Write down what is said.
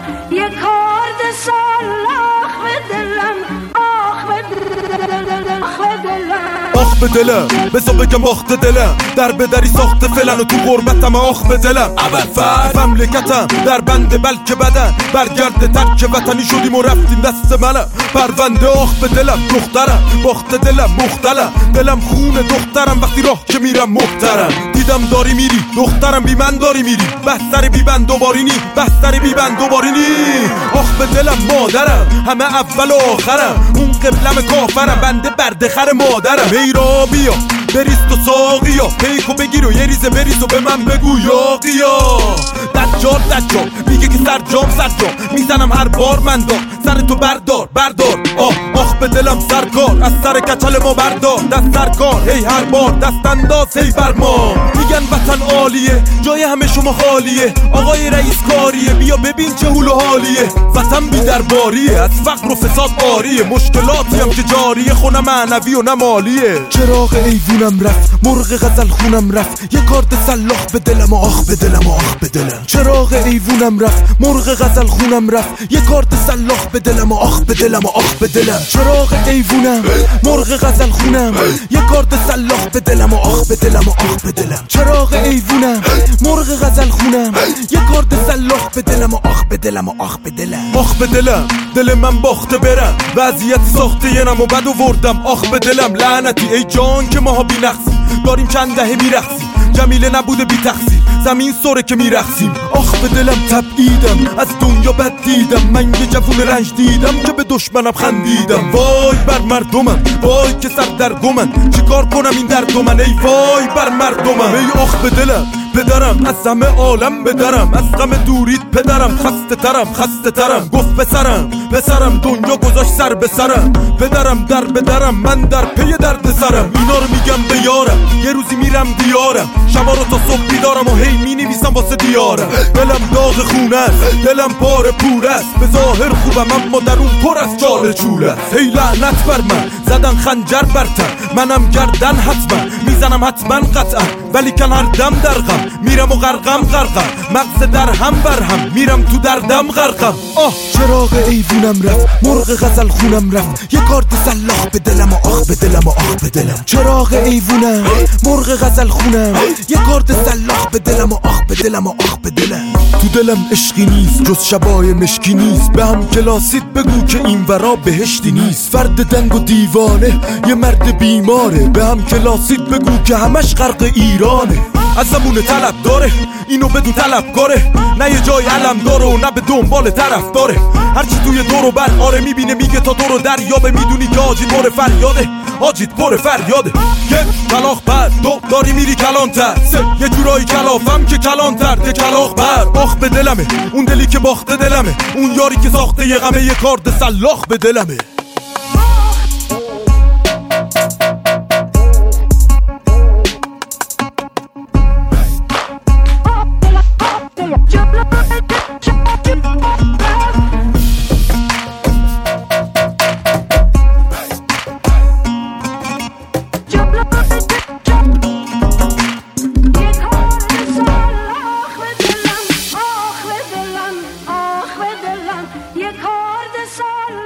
یه کارد سلاخ به دلم، آخ به دلم، آخ به دلم، بزا بگم باخت دلم، در بدری ساخت فلن و تو غربتم آخ به دلم. اول مملکتم در بنده بلکه بدن، برگرد ترک وطنی شدیم و رفتیم دست منم. پرونده آخ به دلم، دخترم باخت دلم مختلم، دلم خون دخترم وقتی راه که میرم محترم. دیدم داری میری دخترم بی من داری میری، بستر بی بند دوبارینی، بستر بی بند دوبارینی. آخ به دلم مادرم، همه اول و آخرم، اون قبلم کافرم، بنده بردخر مادرم. میرا بیا بریست و ساقیا، پیکو بگیر و یه ریزه بریز و به من بگو یاقیا. دجال میگه که سرجام میزنم هر بار من دار، سر تو بردار آخ به دلم سرکار، از سر کچل ما بردار دست سرکار. هی هر بار دست انداز هی بر ما، میگن وطن عالیه جای همه شما خالیه، آقای رئیس کاریه بیا ببین چه حول و حالیه. وطن بی درباریه، از فقر و فساد آریه، مشکلاتی هم که جاریه، خونه معنوی و نمالیه. چراغ ایوونم رفت، مرغ غزل خونم رفت، یه کارد سلاخ به دلم و آخ به دلم و آخ به دلم. چراغ ایوونم رفت، مرغ غزل خونم رفت، یه کارد سلاخ به دلم و آخ به دلم و آخ به دلم. چراغ ایوونم، مرغ غزل خونم، یه کارد سلاخ به دلم و آخ به دلم و آخ به دلم. چراغ ایوونم، مرغ غزل خونم، یه کارد سلاخ به دلم و آخ به دلم و آخ به دلم. آخ به دلم، دل من باخته برم، وضعیت ساخته ینم و بد وردم. آخ به دلم لعنتی ای جان که ماها بی نقصی، داریم چند دهه میرقصیم، جمیله نبوده بی تقصیر، زمین سره که میرقصیم. آخ به دلم تبعیدم، از دنیا بد دیدم، من یه جوون رنج دیدم که به دشمنم خندیدم. وای بر مردمم، وای که سر در گمن، چیکار کنم این درد من، ای وای بر مردمم. ای آخ به دلم پدرم، از همه عالم بدرم، از غم دوریت پدرم، خسته ترم گفت پسرم دنیا گذاشت سر به سرم، پدرم در بدرم، من در پی درد سرم. اینا رو میگم به یارم، یه روزی میرم دیارم، شبا رو تا صبح بیدارم و هی مینویسم واسه دیارم. دلم داغ خونه است، دلم پاره پوره است، به ظاهر خوبم اما درون پر از چاله چوله است. هی لعنت بر من، زدن خنجر برتر، منم گردن حتما میزنم حتما قطعا، ولی کن هر دم در غم میرم و غرقم مغز در هم بر هم میرم تو دردم غرقم. چراغ ایوونم رفت، مرغ غزل خونم رفت، یه کارت سلاخ به دلم و آخ به دلم و آخ به دلم. چراغ ایوونم، مرغ غزل خونم، یه کارت سلاخ به دلم و آخ به دلم و آخ به دلم. تو دلم عشقی نیست جز شبای مشکی نیست، به هم کلاسیت بگو که این ورا بهشتی نیست. فرد دنگ و دیوانه، یه مرد بیماره، به هم کلاسیت بگو که همش غرق ایرانه. از زمون طلب داره، اینو بدون طلبکاره، نه یه جای علم داره و نه به دنبال طرف داره. هرچی توی دور و بر آره میبینه میگه تا دور و دریابه، میدونی که آجیت پر فریاده، آجیت پر فریاده. یک کلاخ بر، دو داری میری کلانتر، سه یه جورایی کلافم که کلانتر، ده کلاخ بر. آخ به دلمه، اون دلی که باخته دلمه، اون یاری که ساخته یه غمه، یه کارد سلاخ به دلمه. یه کارد سال